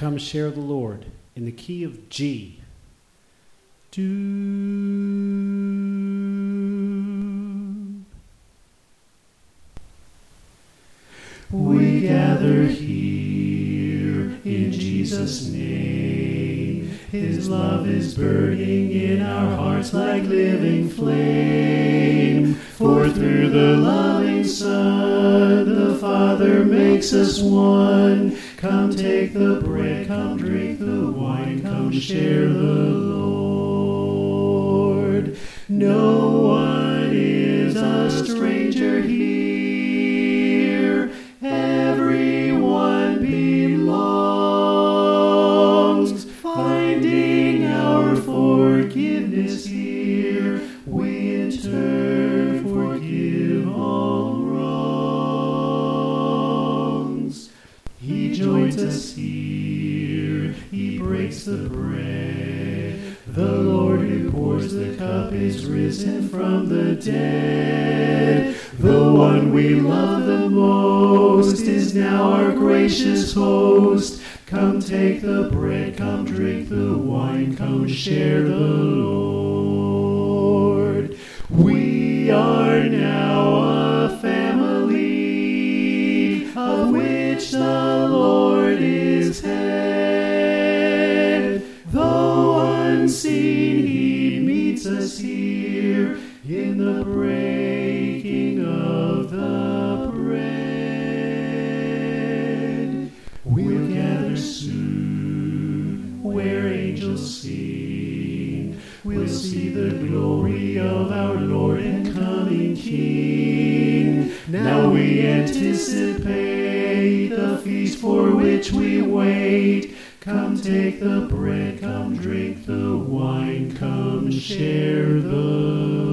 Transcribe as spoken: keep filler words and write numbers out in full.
come share the Lord in the key of G. Do. We gather here in Jesus' name. His love is burning in our hearts like living flame. For through the loving Son, the Father makes us one. Come take the bread, come drink the wine, come share the Lord. No one is a stranger here. Everyone belongs. Finding our forgiveness here, we in turn forgive all wrongs. He joins us here, he breaks the bread. The Lord who pours the cup is risen from the dead. The one we love the most is now our gracious host. Come take the bread, come drink the wine, come share the Lord. We are now a family of which the Lord is head. Though unseen, he meets us here in the breaking of the bread. We'll gather soon where angels sing. We'll see the glory of our Lord and coming King. Now we anticipate the feast for which we wait. Come take the bread, come drink the wine, come share the